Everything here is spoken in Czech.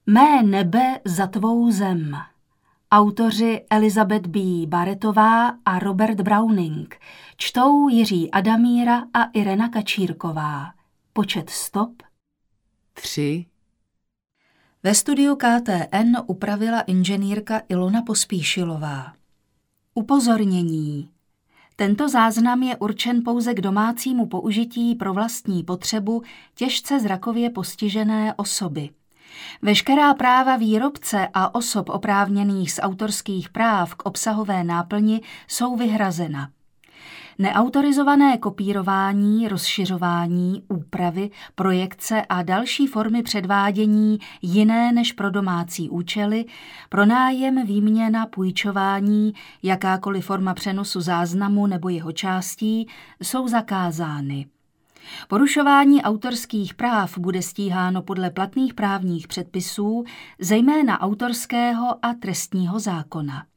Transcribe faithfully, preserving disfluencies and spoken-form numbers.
Mé nebe za tvou zem. Autoři Elizabeth B. Barrettová a Robert Browning. Čtou Jiří Adamíra a Irena Kačírková. Počet stop? Tři. Ve studiu K T N upravila inženýrka Ilona Pospíšilová. Upozornění. Tento záznam je určen pouze k domácímu použití pro vlastní potřebu těžce zrakově postižené osoby. Veškerá práva výrobce a osob oprávněných z autorských práv k obsahové náplni jsou vyhrazena. Neautorizované kopírování, rozšiřování, úpravy, projekce a další formy předvádění jiné než pro domácí účely, pronájem, výměna, půjčování, jakákoliv forma přenosu záznamu nebo jeho částí jsou zakázány. Porušování autorských práv bude stíháno podle platných právních předpisů, zejména autorského a trestního zákona.